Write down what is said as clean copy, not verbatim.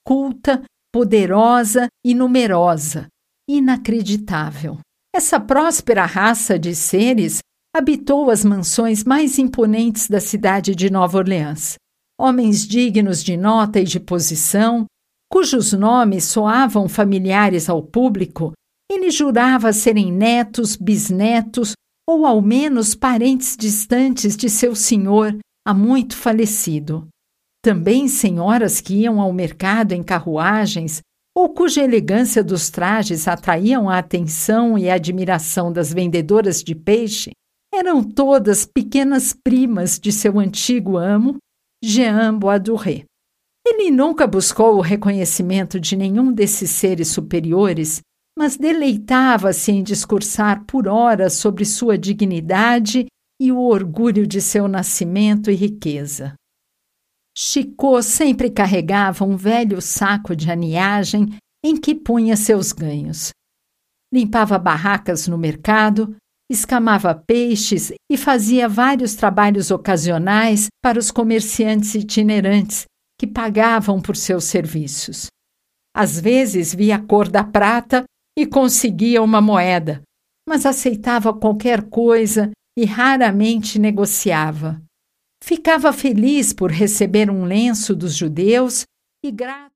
culta, poderosa e numerosa. Inacreditável. Essa próspera raça de seres habitou as mansões mais imponentes da cidade de Nova Orleans. Homens dignos de nota e de posição, cujos nomes soavam familiares ao público, ele jurava serem netos, bisnetos ou ao menos parentes distantes de seu senhor, há muito falecido. Também senhoras que iam ao mercado em carruagens ou cuja elegância dos trajes atraíam a atenção e a admiração das vendedoras de peixe, eram todas pequenas primas de seu antigo amo, Jean Boisduré. Ele nunca buscou o reconhecimento de nenhum desses seres superiores, mas deleitava-se em discursar por horas sobre sua dignidade e o orgulho de seu nascimento e riqueza. Chicot sempre carregava um velho saco de aniagem em que punha seus ganhos. Limpava barracas no mercado, escamava peixes e fazia vários trabalhos ocasionais para os comerciantes itinerantes que pagavam por seus serviços. Às vezes via a cor da prata e conseguia uma moeda, mas aceitava qualquer coisa e raramente negociava. Ficava feliz por receber um lenço dos judeus e grato